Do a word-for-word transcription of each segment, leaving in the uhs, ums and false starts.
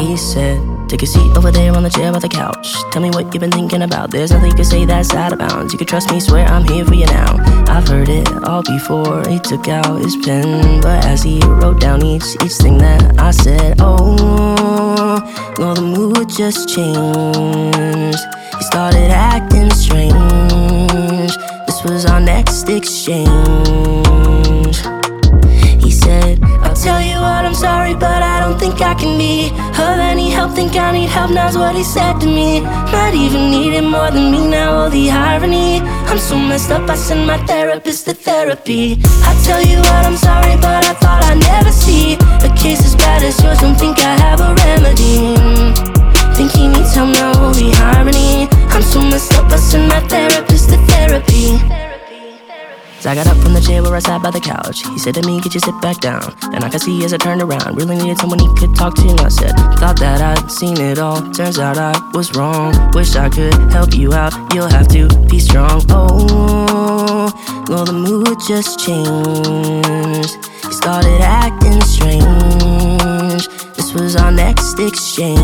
he said, take a seat over there on the chair by the couch. Tell me what you've been thinking about. There's nothing you can say that's out of bounds. You can trust me, swear I'm here for you now. I've heard it all before. He took out his pen, but as he wrote down each each thing that I said, oh, well, the mood just changed. He started acting strange. This was our next exchange. He said, I'll tell you what, I'm sorry, but I don't think I can be of any help. Think I need help, now's what he said to me. Might even need it more than me now, all the irony. I'm so messed up, I send my therapist to therapy. I tell you what, I'm sorry, but I thought I'd never see a case as bad as yours, don't think I have a remedy. Think he needs help now, all the irony. I'm so messed up, I send my therapist to therapy. So I got up from the chair where I sat by the couch. He said to me, could you sit back down? And I could see as I turned around, really needed someone he could talk to. And I said, thought that I'd seen it all, turns out I was wrong. Wish I could help you out, you'll have to be strong. Oh, well, the mood just changed. He started acting strange. This was our next exchange.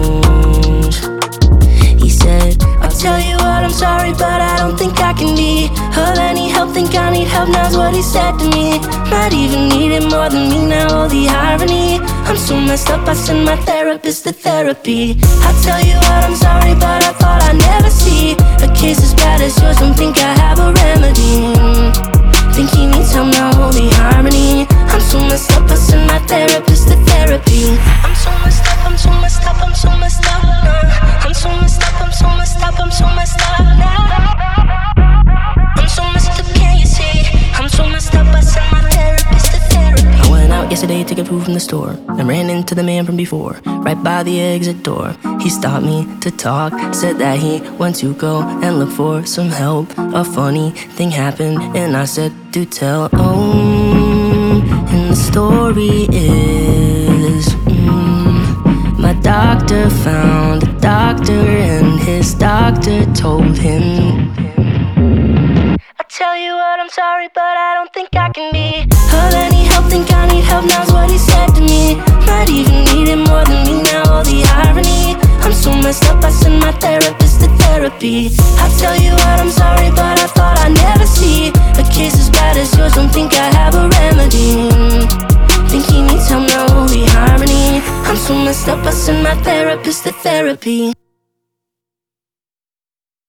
He said, I'll tell you what, I'm sorry, but I don't think I can be of any help. Think I need help, now's what he said to me. Might even need it more than me now, all the irony. I'm so messed up, I send my therapist to therapy. I tell you what, I'm sorry, but I thought I'd never see a case as bad as yours, don't think I have a remedy. Think he needs help now, all the irony. I'm so messed up, I send my therapist to therapy. I'm so messed up, I'm so messed up, I'm so messed up now. I'm so messed up, I'm so messed up, I'm so messed up now. I'm so messed up, can't you see? I'm so messed up, I send my therapist to therapy. I went out yesterday to get food from the store and ran into the man from before, right by the exit door. He stopped me to talk, said that he went to go and look for some help. A funny thing happened and I said, do tell. Oh, and the story is, mm, my doctor found a doctor and his doctor told him, I tell you what, I'm sorry, but I don't think I can be of any help. Think I need help, now's what he said to me. Might even need it more than me now, all the irony. I'm so messed up, I send my therapist to therapy. I tell you what, I'm sorry, but I thought I'd never see a case as bad as yours, don't think I have a remedy. Think he needs help now, all the irony. I'm so messed up, I send my therapist to therapy.